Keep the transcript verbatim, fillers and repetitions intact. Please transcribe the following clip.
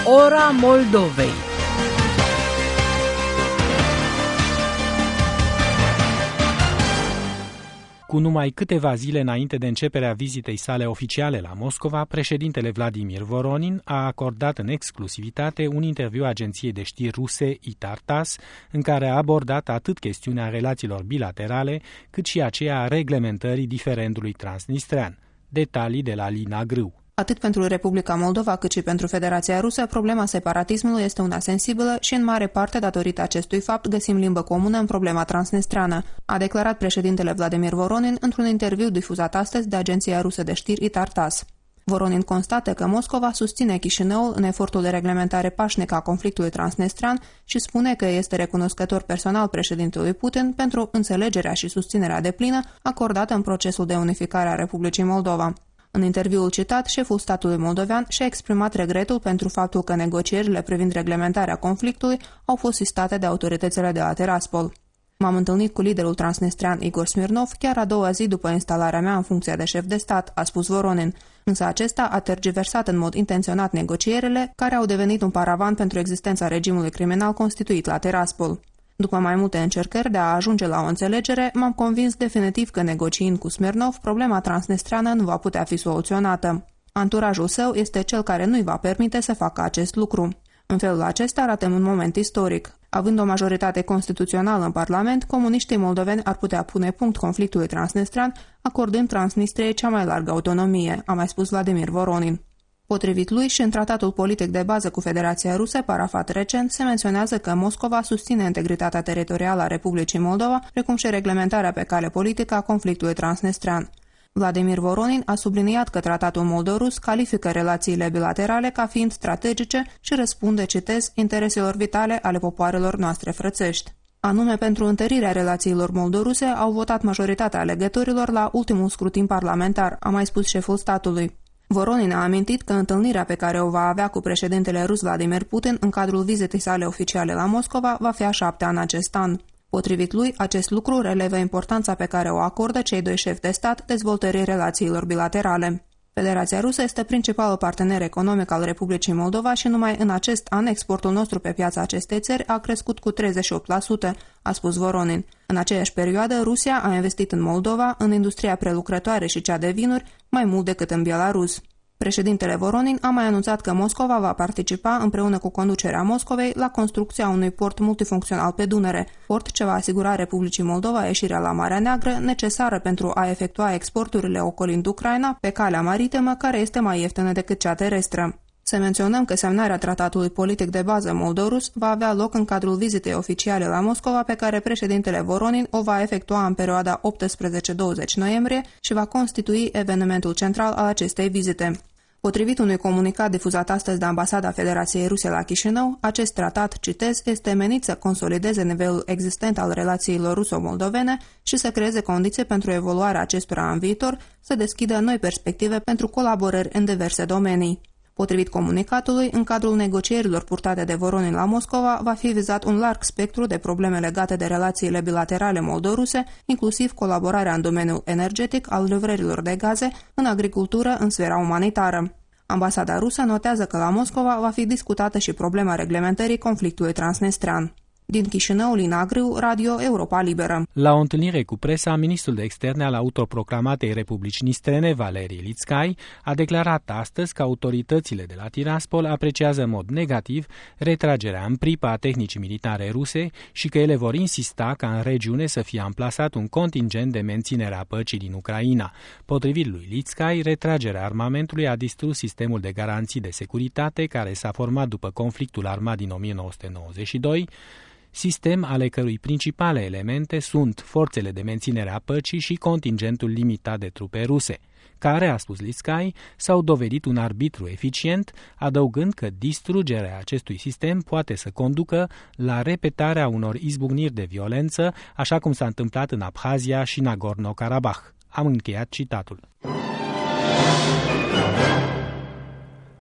Ora Moldovei. Cu numai câteva zile înainte de începerea vizitei sale oficiale la Moscova, președintele Vladimir Voronin a acordat în exclusivitate un interviu agenției de știri ruse I T A R T A S, în care a abordat atât chestiunea relațiilor bilaterale, cât și aceea a reglementării diferendului transnistrean. Detalii de la Alina Grâu. Atât pentru Republica Moldova cât și pentru Federația Rusă, problema separatismului este una sensibilă și în mare parte datorită acestui fapt găsim limbă comună în problema transnistreană, a declarat președintele Vladimir Voronin într-un interviu difuzat astăzi de agenția rusă de știri I T A R T A S. Voronin constată că Moscova susține Chișinăul în efortul de reglementare pașnică a conflictului transnistrean și spune că este recunoscător personal președintelui Putin pentru înțelegerea și susținerea deplină acordată în procesul de unificare a Republicii Moldova. În interviul citat, șeful statului moldovean și-a exprimat regretul pentru faptul că negocierile privind reglementarea conflictului au fost sistate de autoritățile de la Tiraspol. M-am întâlnit cu liderul transnistrean Igor Smirnov chiar a doua zi după instalarea mea în funcția de șef de stat, a spus Voronin, însă acesta a tergiversat în mod intenționat negocierile, care au devenit un paravan pentru existența regimului criminal constituit la Tiraspol. După mai multe încercări de a ajunge la o înțelegere, m-am convins definitiv că negociind cu Smirnov, problema transnistreană nu va putea fi soluționată. Anturajul său este cel care nu-i va permite să facă acest lucru. În felul acesta ratăm un moment istoric. Având o majoritate constituțională în Parlament, comuniștii moldoveni ar putea pune punct conflictului transnistrean, acordând Transnistriei cea mai largă autonomie, a mai spus Vladimir Voronin. Potrivit lui și în tratatul politic de bază cu Federația Rusă, parafat recent, se menționează că Moscova susține integritatea teritorială a Republicii Moldova, precum și reglementarea pe cale politică a conflictului transnistrean. Vladimir Voronin a subliniat că tratatul moldo-rus califică relațiile bilaterale ca fiind strategice și răspunde, citez, intereselor vitale ale popoarelor noastre frățești. Anume, pentru întărirea relațiilor moldoruse au votat majoritatea alegătorilor la ultimul scrutin parlamentar, a mai spus șeful statului. Voronin a amintit că întâlnirea pe care o va avea cu președintele rus Vladimir Putin în cadrul vizitei sale oficiale la Moscova va fi a șaptea în acest an. Potrivit lui, acest lucru relevă importanța pe care o acordă cei doi șefi de stat dezvoltării relațiilor bilaterale. Federația Rusă este principalul partener economic al Republicii Moldova și numai în acest an exportul nostru pe piața acestei țări a crescut cu treizeci și opt la sută, a spus Voronin. În aceeași perioadă, Rusia a investit în Moldova, în industria prelucrătoare și cea de vinuri, mai mult decât în Belarus. Președintele Voronin a mai anunțat că Moscova va participa împreună cu conducerea Moscovei la construcția unui port multifuncțional pe Dunăre, port ce va asigura Republicii Moldova ieșirea la Marea Neagră necesară pentru a efectua exporturile ocolind Ucraina pe calea maritimă, care este mai ieftină decât cea terestră. Să menționăm că semnarea tratatului politic de bază moldorus va avea loc în cadrul vizitei oficiale la Moscova pe care președintele Voronin o va efectua în perioada optsprezece douăzeci noiembrie și va constitui evenimentul central al acestei vizite. Potrivit unui comunicat difuzat astăzi de Ambasada Federației Ruse la Chișinău, acest tratat, citez, este menit să consolideze nivelul existent al relațiilor ruso-moldovene și să creeze condiții pentru evoluarea acestora în viitor, să deschidă noi perspective pentru colaborări în diverse domenii. Potrivit comunicatului, în cadrul negocierilor purtate de Voronin la Moscova, va fi vizat un larg spectru de probleme legate de relațiile bilaterale moldoruse, inclusiv colaborarea în domeniul energetic, al livrărilor de gaze, în agricultură, în sfera umanitară. Ambasada rusă notează că la Moscova va fi discutată și problema reglementării conflictului transnistrean. Din Chișinău, Lina Grâu, Radio Europa Liberă. La o întâlnire cu presa, ministrul de externe al autoproclamatei Republici Nistrene, Valerii Litskai, a declarat astăzi că autoritățile de la Tiraspol apreciază în mod negativ retragerea în pripă a tehnicii militare ruse și că ele vor insista ca în regiune să fie amplasat un contingent de menținere a păcii din Ucraina. Potrivit lui Litskai, retragerea armamentului a distrus sistemul de garanții de securitate care s-a format după conflictul armat din o mie nouă sute nouăzeci și doi, sistem ale cărui principale elemente sunt forțele de menținere a păcii și contingentul limitat de trupe ruse, care, a spus Litskai, s-au dovedit un arbitru eficient, adăugând că distrugerea acestui sistem poate să conducă la repetarea unor izbucniri de violență, așa cum s-a întâmplat în Abhazia și Nagorno-Karabakh. Am încheiat citatul.